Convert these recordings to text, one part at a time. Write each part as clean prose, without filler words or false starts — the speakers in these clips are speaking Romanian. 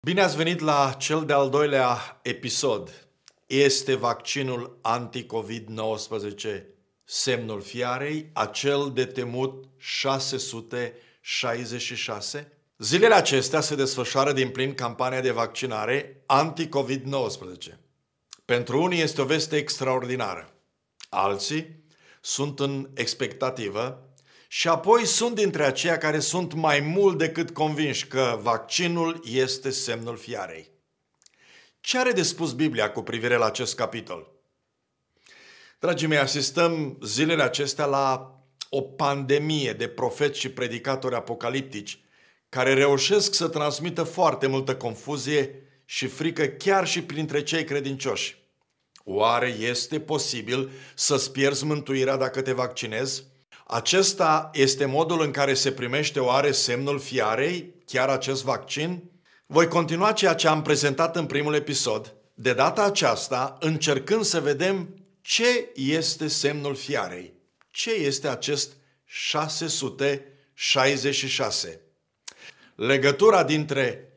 Bine ați venit la cel de-al doilea episod. Este vaccinul anti-COVID-19 semnul fiarei, acel de temut 666? Zilele acestea se desfășoară din plin campania de vaccinare anti-COVID-19. Pentru unii este o veste extraordinară. Alții sunt în expectativă și apoi sunt dintre aceia care sunt mai mult decât convinși că vaccinul este semnul fiarei. Ce are de spus Biblia cu privire la acest capitol? Dragii mei, asistăm zilele acestea la o pandemie de profeți și predicatori apocaliptici care reușesc să transmită foarte multă confuzie și frică chiar și printre cei credincioși. Oare este posibil să-ți pierzi mântuirea dacă te vaccinezi? Acesta este modul în care se primește oare semnul fiarei, chiar acest vaccin? Voi continua ceea ce am prezentat în primul episod, de data aceasta încercând să vedem ce este semnul fiarei. Ce este acest 666? Legătura dintre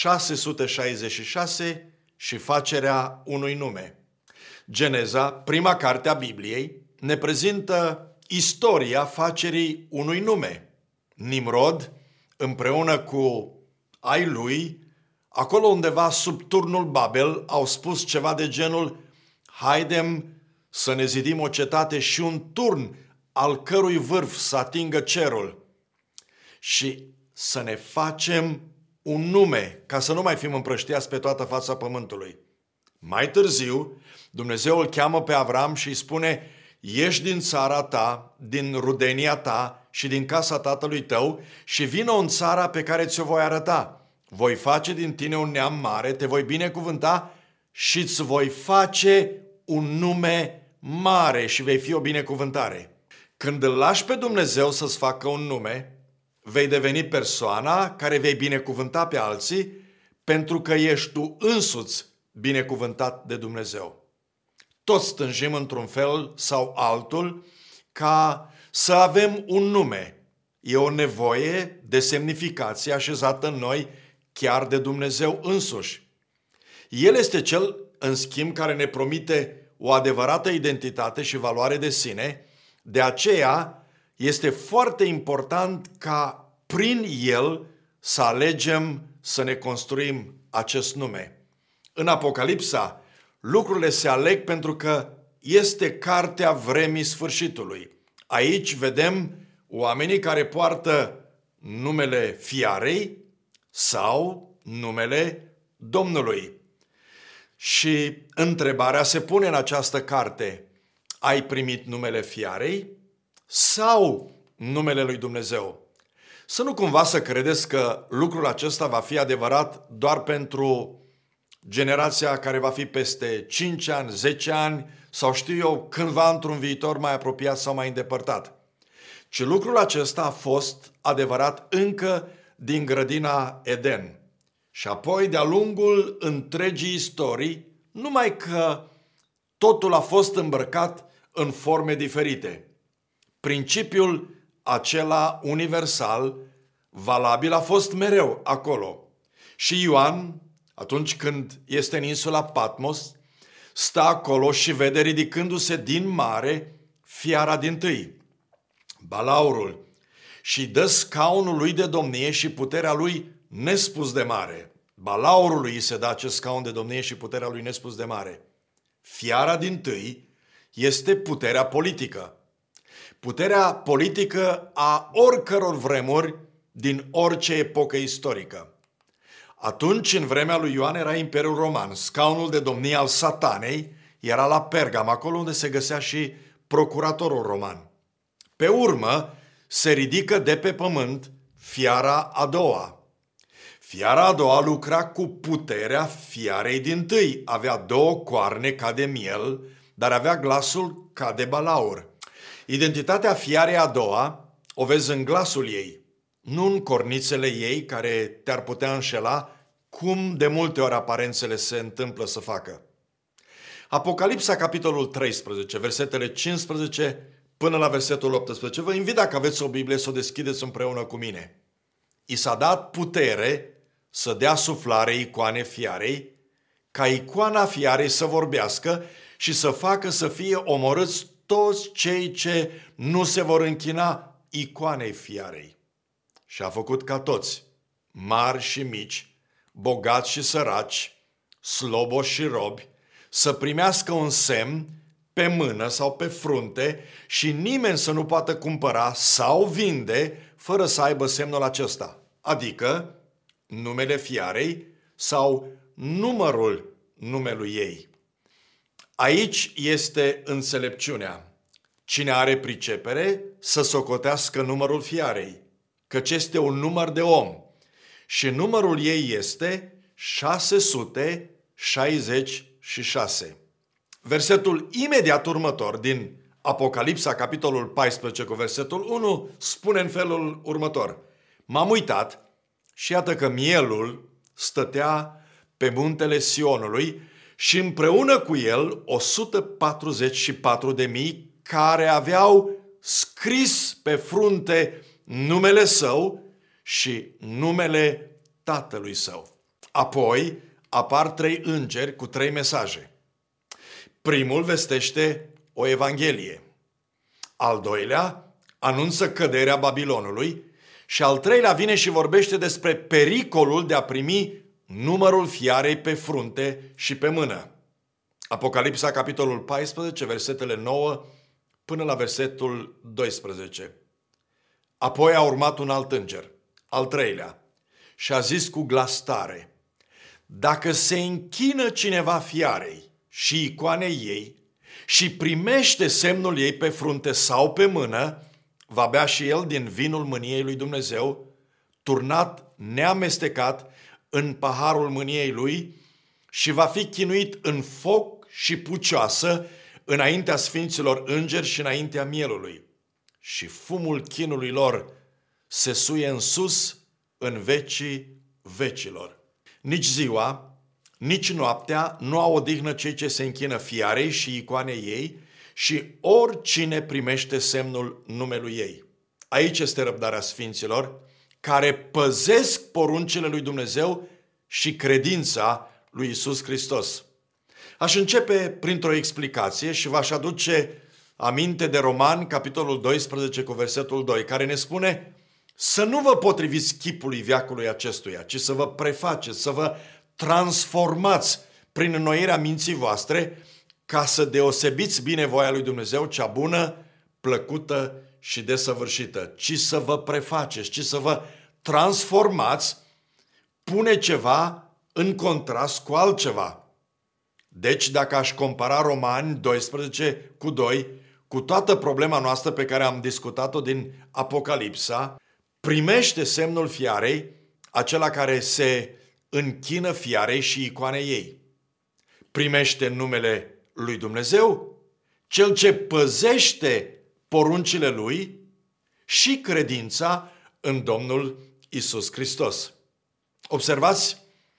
666 și facerea unui nume. Geneza, prima carte a Bibliei, ne prezintă istoria facerii unui nume. Nimrod, împreună cu ai lui, acolo undeva sub turnul Babel, au spus ceva de genul: haidem să ne zidim o cetate și un turn al cărui vârf să atingă cerul și să ne facem un nume, ca să nu mai fim împrăștiați pe toată fața pământului. Mai târziu, Dumnezeu îl cheamă pe Avram și îi spune: ieși din țara ta, din rudenia ta și din casa tatălui tău și vină în țara pe care ți-o voi arăta. Voi face din tine un neam mare, te voi binecuvânta și îți voi face un nume mare și vei fi o binecuvântare. Când îl lași pe Dumnezeu să-ți facă un nume, vei deveni persoana care vei binecuvânta pe alții, pentru că ești tu însuți binecuvântat de Dumnezeu. Toți tânjim într-un fel sau altul ca să avem un nume. E o nevoie de semnificație așezată în noi chiar de Dumnezeu însuși. El este cel, în schimb, care ne promite o adevărată identitate și valoare de sine. De aceea este foarte important ca prin el să alegem să ne construim acest nume. În Apocalipsa, lucrurile se aleg pentru că este cartea vremii sfârșitului. Aici vedem oamenii care poartă numele fiarei sau numele Domnului. Și întrebarea se pune în această carte: ai primit numele fiarei sau numele lui Dumnezeu? Să nu cumva să credeți că lucrul acesta va fi adevărat doar pentru generația care va fi peste 5 ani, 10 ani sau știu eu, cândva într-un viitor mai apropiat sau mai îndepărtat. Ci lucrul acesta a fost adevărat încă din grădina Eden. Și apoi, de-a lungul întregii istorii, numai că totul a fost îmbrăcat în forme diferite. Principiul acela universal, valabil, a fost mereu acolo. Și Ioan, atunci când este în insula Patmos, stă acolo și vede ridicându-se din mare fiara dintâi, balaurul, și dă scaunul lui de domnie și puterea lui nespus de mare. Balaurului îi se dă acest scaun de domnie și puterea lui nespus de mare. Fiara dintâi este puterea politică. Puterea politică a oricăror vremuri din orice epocă istorică. Atunci, în vremea lui Ioan, era Imperiul Roman. Scaunul de domnie al Satanei era la Pergam, acolo unde se găsea și procuratorul roman. Pe urmă, se ridică de pe pământ fiara a doua. Fiara a doua lucra cu puterea fiarei dintâi. Avea 2 coarne ca de miel, dar avea glasul ca de balaur. Identitatea fiarei a doua o vezi în glasul ei, nu în cornițele ei care te-ar putea înșela, cum de multe ori aparențele se întâmplă să facă. Apocalipsa, capitolul 13, versetele 15 până la versetul 18. Vă invit, dacă aveți o Biblie, să o deschideți împreună cu mine. I s-a dat putere să dea suflare icoane fiarei, ca icoana fiarei să vorbească și să facă să fie omorâți toți cei ce nu se vor închina icoanei fiarei. Și a făcut ca toți, mari și mici, bogați și săraci, sloboși și robi, să primească un semn pe mână sau pe frunte și nimeni să nu poată cumpăra sau vinde fără să aibă semnul acesta, adică numele fiarei sau numărul numelui ei. Aici este înțelepciunea. Cine are pricepere să socotească numărul fiarei, căci este un număr de om și numărul ei este 666. Versetul imediat următor din Apocalipsa, capitolul 14, cu versetul 1, spune în felul următor. M-am uitat și iată că mielul stătea pe muntele Sionului și împreună cu el 144.000 care aveau scris pe frunte numele său și numele tatălui său. Apoi apar 3 îngeri cu 3 mesaje. Primul vestește o evanghelie. Al doilea anunță căderea Babilonului și al treilea vine și vorbește despre pericolul de a primi numărul fiarei pe frunte și pe mână. Apocalipsa, capitolul 14, versetele 9 până la versetul 12. Apoi a urmat un alt înger, al treilea, și a zis cu glas tare: dacă se închină cineva fiarei și icoanei ei și primește semnul ei pe frunte sau pe mână, va bea și el din vinul mâniei lui Dumnezeu, turnat neamestecat în paharul mâniei lui, și va fi chinuit în foc și pucioasă înaintea sfinților îngeri și înaintea mielului. Și fumul chinului lor se suie în sus în vecii vecilor. Nici ziua, nici noaptea nu au odihnă cei ce se închină fiarei și icoanei ei și oricine primește semnul numelui ei. Aici este răbdarea sfinților care păzesc poruncile lui Dumnezeu și credința lui Iisus Hristos. Aș începe printr-o explicație și v-aș aduce aminte de Romani, capitolul 12, cu versetul 2, care ne spune: să nu vă potriviți chipului veacului acestuia, ci să vă prefaceți, să vă transformați prin înnoirea minții voastre, ca să deosebiți bine voia lui Dumnezeu, cea bună, plăcută și desăvârșită. Ci să vă prefaceți, ci să vă transformați, pune ceva în contrast cu altceva. Deci, dacă aș compara Romani 12 cu 2, cu toată problema noastră pe care am discutat-o din Apocalipsa, primește semnul fiarei acela care se închină fiarei și icoanei ei. Primește numele lui Dumnezeu, cel ce păzește poruncile lui, și credința în Domnul Iisus Hristos. Observați,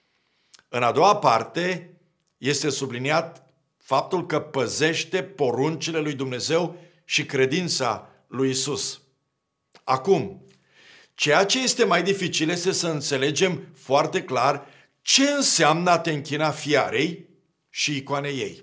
în a doua parte este subliniat faptul că păzește poruncile lui Dumnezeu și credința lui Iisus. Acum, ceea ce este mai dificil este să înțelegem foarte clar ce înseamnă a te închina fiarei și icoanei ei.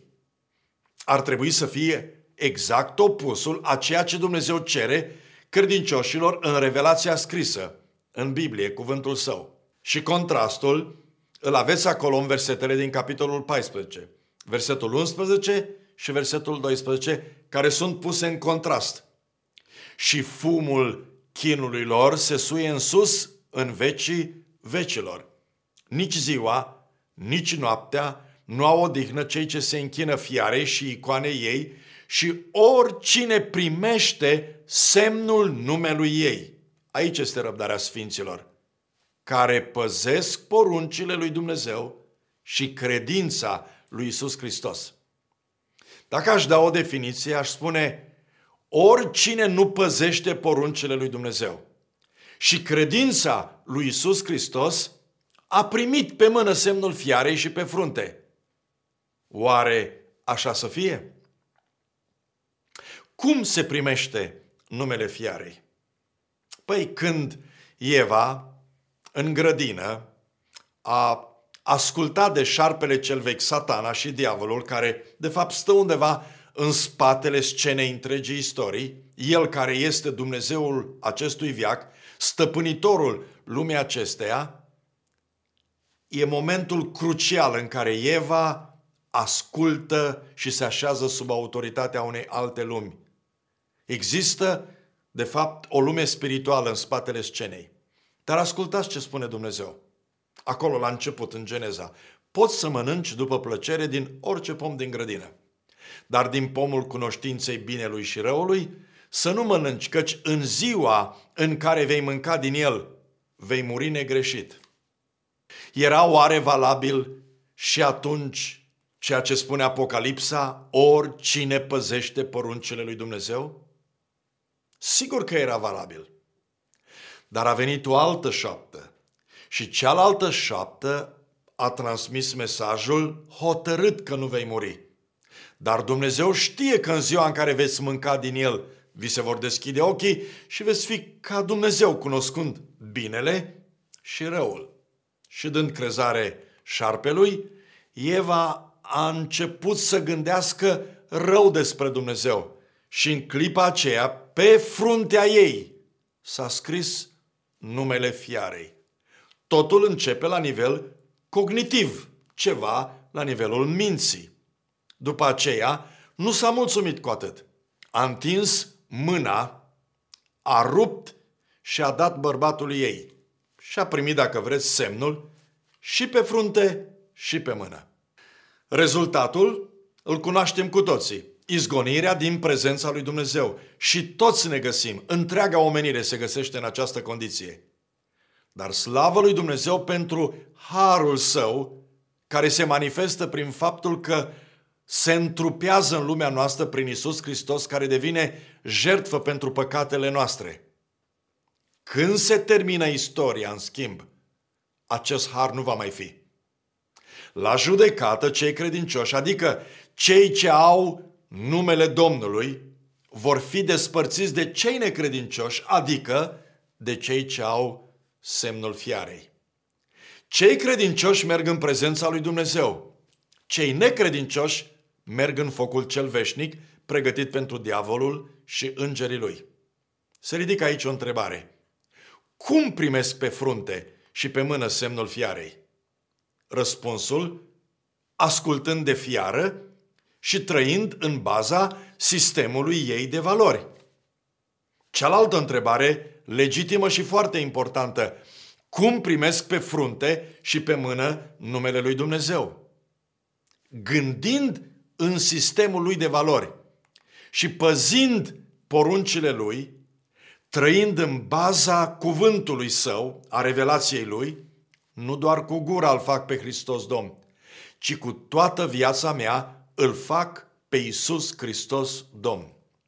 Ar trebui să fie exact opusul a ceea ce Dumnezeu cere credincioșilor în revelația scrisă, în Biblie, cuvântul Său. Și contrastul îl aveți acolo în versetele din capitolul 14, versetul 11 și versetul 12, care sunt puse în contrast. Și fumul chinului lor se suie în sus în vecii vecilor. Nici ziua, nici noaptea nu au odihnă cei ce se închină fiarei și icoanei ei și oricine primește semnul numelui ei. Aici este răbdarea sfinților, care păzesc poruncile lui Dumnezeu și credința lui Iisus Hristos. Dacă aș da o definiție, aș spune: oricine nu păzește poruncile lui Dumnezeu și credința lui Iisus Hristos a primit pe mână semnul fiarei și pe frunte. Oare așa să fie? Cum se primește numele fiarei? Păi când Eva, în grădină, a ascultat de șarpele cel vechi, Satana și diavolul, care de fapt stă undeva în spatele scenei întregii istorii, el care este Dumnezeul acestui veac, stăpânitorul lumii acesteia, e momentul crucial în care Eva ascultă și se așează sub autoritatea unei alte lumi. Există, de fapt, o lume spirituală în spatele scenei. Dar ascultați ce spune Dumnezeu. Acolo, la început, în Geneza, poți să mănânci după plăcere din orice pom din grădină. Dar din pomul cunoștinței binelui și răului, să nu mănânci, căci în ziua în care vei mânca din el, vei muri negreșit. Era oare valabil și atunci ceea ce spune Apocalipsa, oricine păzește poruncile lui Dumnezeu? Sigur că era valabil. Dar a venit o altă șoaptă și cealaltă șoaptă a transmis mesajul hotărât că nu vei muri. Dar Dumnezeu știe că în ziua în care veți mânca din el, vi se vor deschide ochii și veți fi ca Dumnezeu, cunoscând binele și răul. Și dând crezare șarpelui, Eva a început să gândească rău despre Dumnezeu. Și în clipa aceea, pe fruntea ei, s-a scris numele fiarei. Totul începe la nivel cognitiv, ceva la nivelul minții. După aceea, nu s-a mulțumit cu atât. A întins mâna, a rupt și a dat bărbatului ei. Și a primit, dacă vreți, semnul și pe frunte și pe mână. Rezultatul îl cunoaștem cu toții. Izgonirea din prezența lui Dumnezeu. Și toți ne găsim, întreaga omenire se găsește în această condiție. Dar slavă lui Dumnezeu pentru harul său, care se manifestă prin faptul că se întrupează în lumea noastră prin Iisus Hristos, care devine jertfă pentru păcatele noastre. Când se termină istoria, în schimb, acest har nu va mai fi. La judecată, cei credincioși, adică cei ce au numele Domnului, vor fi despărțiți de cei necredincioși, adică de cei ce au semnul fiarei. Cei credincioși merg în prezența lui Dumnezeu. Cei necredincioși merg în focul cel veșnic, pregătit pentru diavolul și îngerii lui. Se ridică aici o întrebare. Cum primesc pe frunte și pe mână semnul fiarei? Răspunsul, ascultând de fiară și trăind în baza sistemului ei de valori. Cealaltă întrebare, legitimă și foarte importantă. Cum primesc pe frunte și pe mână numele lui Dumnezeu? Gândind în sistemul lui de valori și păzind poruncile lui, trăind în baza cuvântului său, a revelației lui, nu doar cu gura îl fac pe Hristos Domn, ci cu toată viața mea îl fac pe Iisus Hristos Domn.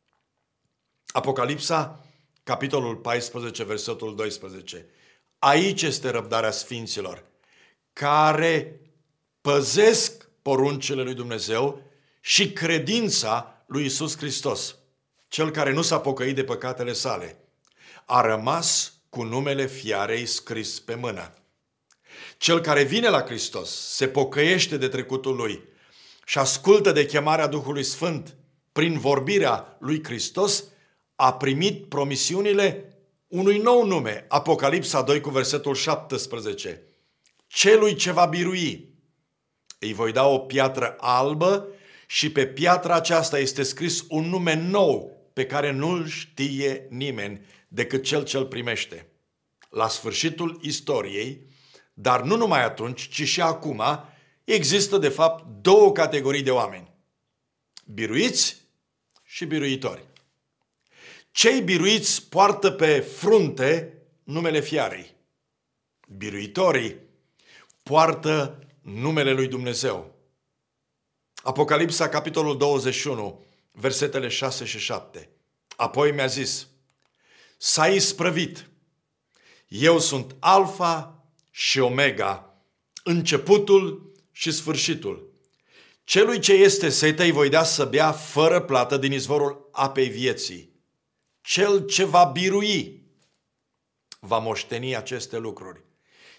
Apocalipsa, capitolul 14, versetul 12. Aici este răbdarea sfinților, care păzesc poruncile lui Dumnezeu și credința lui Iisus Hristos. Cel care nu s-a pocăit de păcatele sale a rămas cu numele fiarei scris pe mână. Cel care vine la Hristos, se pocăiește de trecutul lui și ascultă de chemarea Duhului Sfânt prin vorbirea lui Hristos, a primit promisiunile unui nou nume. Apocalipsa 2 cu versetul 17. Celui ce va birui, îi voi da o piatră albă și pe piatra aceasta este scris un nume nou pe care nu-l știe nimeni decât cel ce îl primește. La sfârșitul istoriei, dar nu numai atunci, ci și acum, există de fapt două categorii de oameni. Biruiți și biruitori. Cei biruiți poartă pe frunte numele fiarei. Biruitorii poartă numele lui Dumnezeu. Apocalipsa, capitolul 21, versetele 6 și 7. Apoi mi-a zis, s-a isprăvit. Eu sunt Alfa și Omega, începutul și sfârșitul. Celui ce este sete îi voi da să bea fără plată din izvorul apei vieții. Cel ce va birui va moșteni aceste lucruri.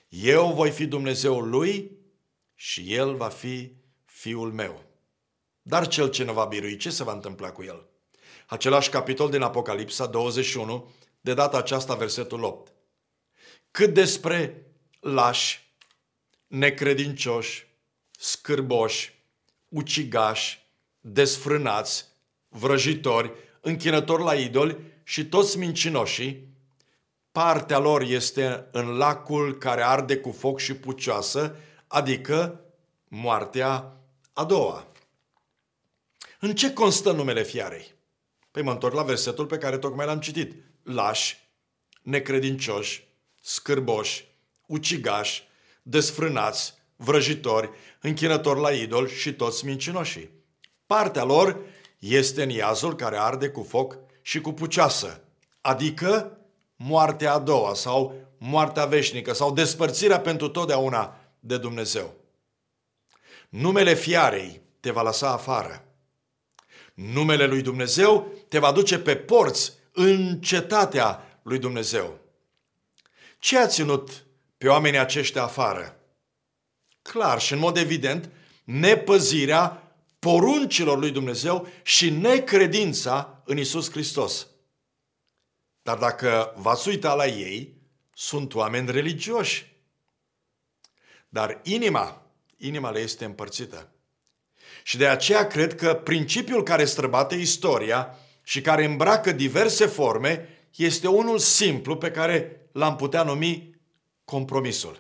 Eu voi fi Dumnezeul lui și el va fi fiul meu. Dar cel ce nu va birui, ce se va întâmpla cu el? Același capitol din Apocalipsa 21, de data aceasta versetul 8. Cât despre lași, necredincioși, scârboși, ucigași, desfrânați, vrăjitori, închinători la idoli și toți mincinoșii, partea lor este în lacul care arde cu foc și pucioasă, adică moartea a doua. În ce constă numele fiarei? Păi mă întorc la versetul pe care tocmai l-am citit. Lași, necredincioși, scârboși, ucigași, desfrânați, vrăjitori, închinători la idol și toți mincinoșii. Partea lor este în iazul care arde cu foc și cu pucioasă, adică moartea a doua sau moartea veșnică sau despărțirea pentru totdeauna de Dumnezeu. Numele fiarei te va lăsa afară. Numele lui Dumnezeu te va duce pe porți în cetatea lui Dumnezeu. Ce a ținut pe oamenii aceștia afară? Clar și în mod evident, nepăzirea poruncilor lui Dumnezeu și necredința în Iisus Hristos. Dar dacă v-ați uita la ei, sunt oameni religioși. Dar inima le este împărțită. Și de aceea cred că principiul care străbate istoria și care îmbracă diverse forme este unul simplu pe care l-am putea numi compromisul.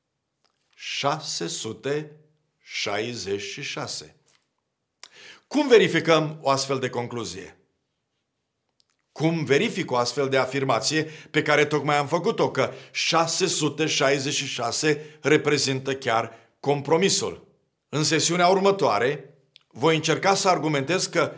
666. Cum verificăm o astfel de concluzie? Cum verific o astfel de afirmație pe care tocmai am făcut-o, că 666 reprezintă chiar compromisul? În sesiunea următoare voi încerca să argumentez că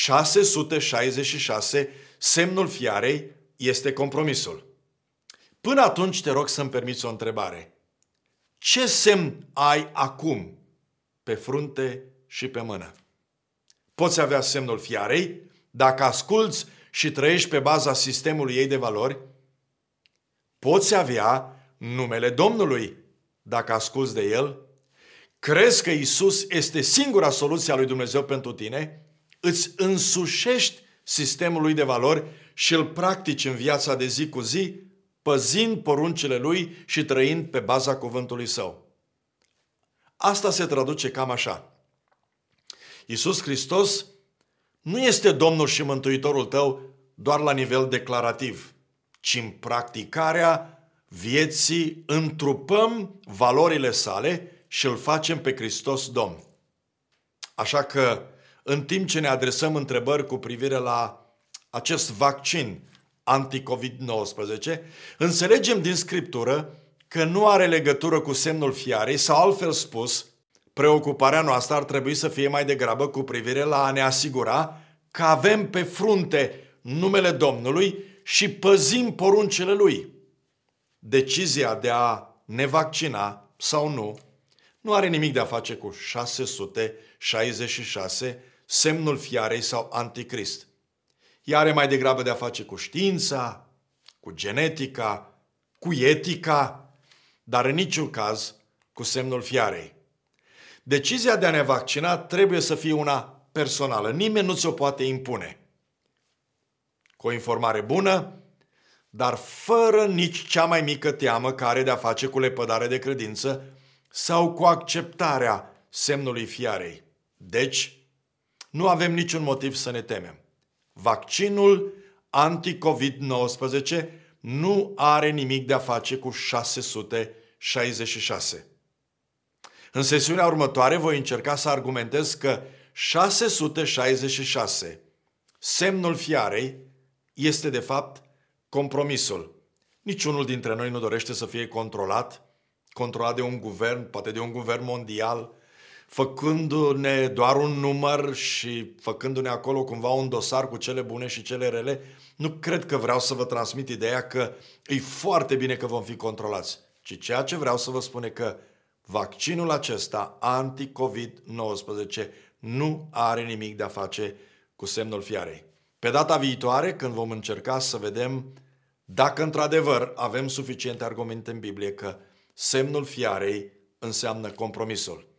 666, semnul fiarei, este compromisul. Până atunci te rog să-mi permiți o întrebare. Ce semn ai acum pe frunte și pe mână? Poți avea semnul fiarei dacă asculți și trăiești pe baza sistemului ei de valori. Poți avea numele Domnului dacă asculți de El. Crezi că Iisus este singura soluție a lui Dumnezeu pentru tine? Îți însușești sistemul lui de valori și îl practici în viața de zi cu zi, păzind poruncile Lui și trăind pe baza cuvântului Său. Asta se traduce cam așa. Iisus Hristos nu este Domnul și Mântuitorul tău doar la nivel declarativ, ci în practicarea vieții întrupăm valorile sale și îl facem pe Hristos Domn. Așa că, în timp ce ne adresăm întrebări cu privire la acest vaccin anti-COVID-19, înțelegem din Scriptură că nu are legătură cu semnul fiarei sau, altfel spus, preocuparea noastră ar trebui să fie mai degrabă cu privire la a ne asigura că avem pe frunte numele Domnului și păzim poruncile Lui. Decizia de a ne vaccina sau nu are nimic de a face cu 666, semnul fiarei sau anticrist. Ea are mai degrabă de a face cu știința, cu genetica, cu etica, dar în niciun caz cu semnul fiarei. Decizia de a ne vaccina trebuie să fie una personală. Nimeni nu ți-o poate impune. Cu o informare bună, dar fără nici cea mai mică teamă care are de a face cu lepădare de credință sau cu acceptarea semnului fiarei. Deci, nu avem niciun motiv să ne temem. Vaccinul anti-COVID-19 nu are nimic de a face cu 666. În sesiunea următoare voi încerca să argumentez că 666, semnul fiarei, este de fapt compromisul. Niciunul dintre noi nu dorește să fie controlat de un guvern, poate de un guvern mondial, făcându-ne doar un număr și făcându-ne acolo cumva un dosar cu cele bune și cele rele. Nu cred că vreau să vă transmit ideea că e foarte bine că vom fi controlați, ci ceea ce vreau să vă spun e că vaccinul acesta anti-COVID-19 nu are nimic de a face cu semnul fiarei. Pe data viitoare, când vom încerca să vedem dacă într-adevăr avem suficiente argumente în Biblie că semnul fiarei înseamnă compromisul.